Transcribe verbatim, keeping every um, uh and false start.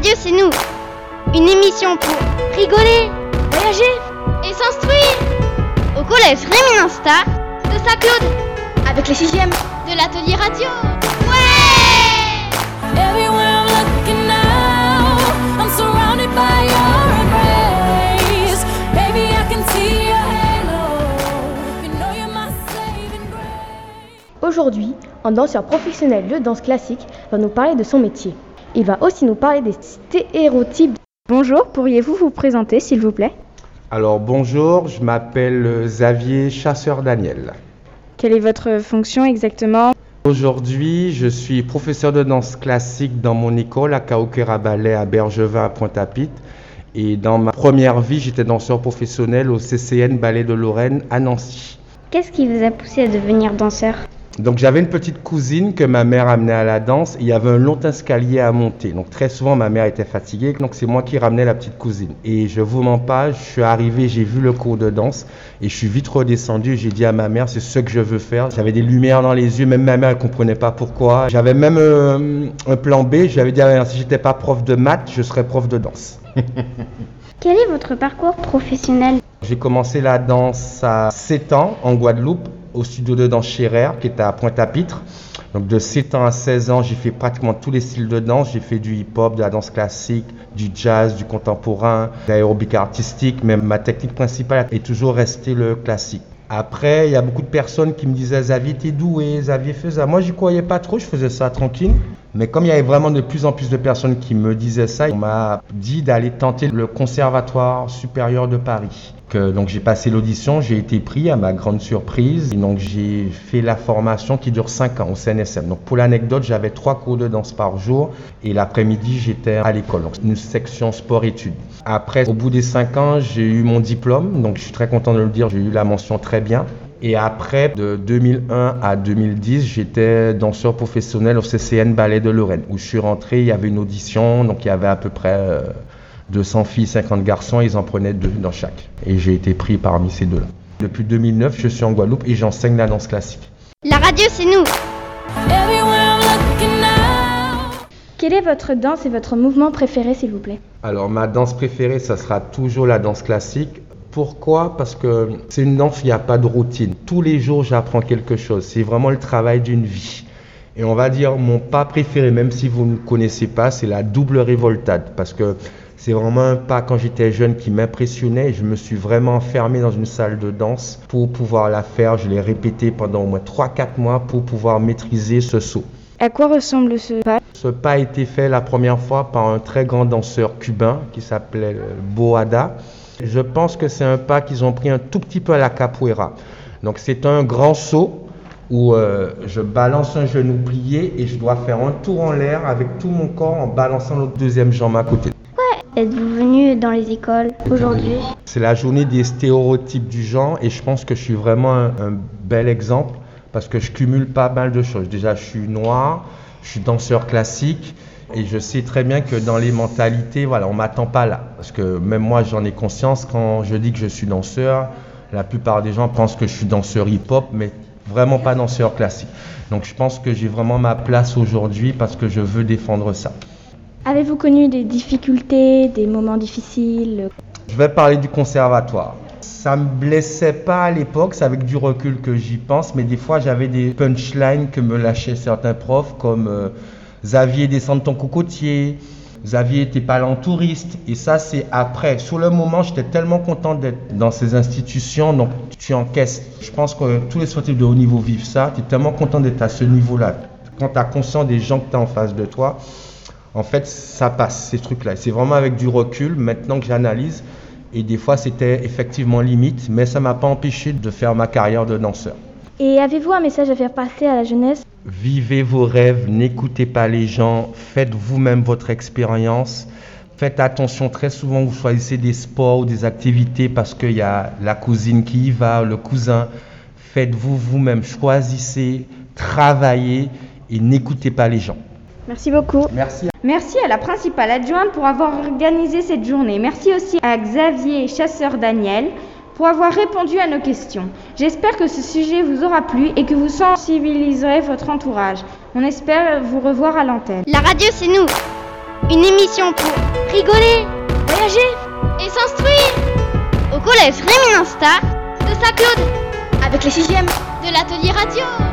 radio, c'est nous. Une émission pour rigoler, voyager et s'instruire. Au collège Rémi Insta de Saint-Claude. Avec les sixièmes de l'atelier radio. Ouais! Everywhere I'm looking now, I'm surrounded by your embrace. Baby, I can see your halo. You know you're my saving grace. Aujourd'hui, un danseur professionnel de danse classique va nous parler de son métier. Il va aussi nous parler des stéréotypes. Bonjour, pourriez-vous vous présenter s'il vous plaît ? Alors bonjour, je m'appelle Xavier Chasseur-Daniel. Quelle est votre fonction exactement ? Aujourd'hui, je suis professeur de danse classique dans mon école à Kaokera Ballet à Bergevin à Pointe-à-Pitre. Et dans ma première vie, j'étais danseur professionnel au C C N Ballet de Lorraine à Nancy. Qu'est-ce qui vous a poussé à devenir danseur ? Donc j'avais une petite cousine que ma mère amenait à la danse et il y avait un long escalier à monter. Donc très souvent ma mère était fatiguée, donc c'est moi qui ramenais la petite cousine. Et je vous mens pas, je suis arrivé, j'ai vu le cours de danse et je suis vite redescendu et j'ai dit à ma mère c'est ce que je veux faire. J'avais des lumières dans les yeux, même ma mère elle comprenait pas pourquoi. J'avais même euh, un plan B, j'avais dit à ma mère si j'étais pas prof de maths, je serais prof de danse. Quel est votre parcours professionnel ? J'ai commencé la danse à sept ans en Guadeloupe, au studio de danse Scherer, qui était à Pointe-à-Pitre. Donc de sept ans à seize ans, j'ai fait pratiquement tous les styles de danse. J'ai fait du hip-hop, de la danse classique, du jazz, du contemporain, de l'aérobic artistique. Mais ma technique principale est toujours restée le classique. Après, il y a beaucoup de personnes qui me disaient « Xavier, t'es doué, Xavier, fais ça ». Moi, j'y croyais pas trop, je faisais ça tranquille. Mais comme il y avait vraiment de plus en plus de personnes qui me disaient ça, on m'a dit d'aller tenter le Conservatoire supérieur de Paris. Que, donc j'ai passé l'audition, j'ai été pris à ma grande surprise. Et donc j'ai fait la formation qui dure cinq ans au C N S M. Donc pour l'anecdote, j'avais trois cours de danse par jour et l'après-midi j'étais à l'école, donc une section sport-études. Après, au bout des cinq ans, j'ai eu mon diplôme, donc je suis très content de le dire, j'ai eu la mention très bien. Et après, de deux mille un à deux mille dix, j'étais danseur professionnel au C C N Ballet de Lorraine, où je suis rentré, il y avait une audition, donc il y avait à peu près euh, deux cents filles, cinquante garçons, ils en prenaient deux dans chaque. Et j'ai été pris parmi ces deux-là. Depuis deux mille neuf, je suis en Guadeloupe et j'enseigne la danse classique. La radio, c'est nous. Everywhere I'm looking now. Quelle est votre danse et votre mouvement préféré s'il vous plaît ? Alors ma danse préférée, ça sera toujours la danse classique. Pourquoi ? Parce que c'est une danse où il n'y a pas de routine. Tous les jours, j'apprends quelque chose. C'est vraiment le travail d'une vie. Et on va dire mon pas préféré, même si vous ne connaissez pas, c'est la double révoltade. Parce que c'est vraiment un pas quand j'étais jeune qui m'impressionnait. Je me suis vraiment enfermé dans une salle de danse pour pouvoir la faire. Je l'ai répété pendant au moins trois à quatre mois pour pouvoir maîtriser ce saut. À quoi ressemble ce pas ? Ce pas a été fait la première fois par un très grand danseur cubain qui s'appelait Boada. Je pense que c'est un pas qu'ils ont pris un tout petit peu à la capoeira. Donc c'est un grand saut où euh, je balance un genou plié et je dois faire un tour en l'air avec tout mon corps en balançant l'autre deuxième jambe à côté. Êtes-vous venu dans les écoles aujourd'hui ? C'est la journée des stéréotypes du genre et je pense que je suis vraiment un, un bel exemple parce que je cumule pas mal de choses. Déjà, je suis noir, je suis danseur classique et je sais très bien que dans les mentalités, voilà, on m'attend pas là. Parce que même moi, j'en ai conscience quand je dis que je suis danseur. La plupart des gens pensent que je suis danseur hip-hop, mais vraiment pas danseur classique. Donc, je pense que j'ai vraiment ma place aujourd'hui parce que je veux défendre ça. Avez-vous connu des difficultés, des moments difficiles ? Je vais parler du conservatoire. Ça me blessait pas à l'époque, c'est avec du recul que j'y pense, mais des fois j'avais des punchlines que me lâchaient certains profs comme euh, Xavier, descends de ton cocotier, Xavier, t'es pas là en touriste. Et ça, c'est après. Sur le moment, j'étais tellement content d'être dans ces institutions, donc tu encaisses. Je pense que tous les sportifs de haut niveau vivent ça. Tu es tellement content d'être à ce niveau-là. Quand tu as conscience des gens que tu as en face de toi, en fait, ça passe, ces trucs-là. C'est vraiment avec du recul, maintenant que j'analyse. Et des fois, c'était effectivement limite, mais ça ne m'a pas empêché de faire ma carrière de danseur. Et avez-vous un message à faire passer à la jeunesse ? Vivez vos rêves, n'écoutez pas les gens, faites vous-même votre expérience. Faites attention, très souvent, vous choisissez des sports ou des activités parce qu'il y a la cousine qui y va, le cousin. Faites-vous vous-même, choisissez, travaillez et n'écoutez pas les gens. Merci beaucoup. Merci. Merci à la principale adjointe pour avoir organisé cette journée. Merci aussi à Xavier Chasseur-Daniel pour avoir répondu à nos questions. J'espère que ce sujet vous aura plu et que vous sensibiliserez votre entourage. On espère vous revoir à l'antenne. La radio, c'est nous. Une émission pour rigoler, voyager et s'instruire. Au collège Rémy Star de Saint-Claude. Avec les sixièmes de l'atelier radio.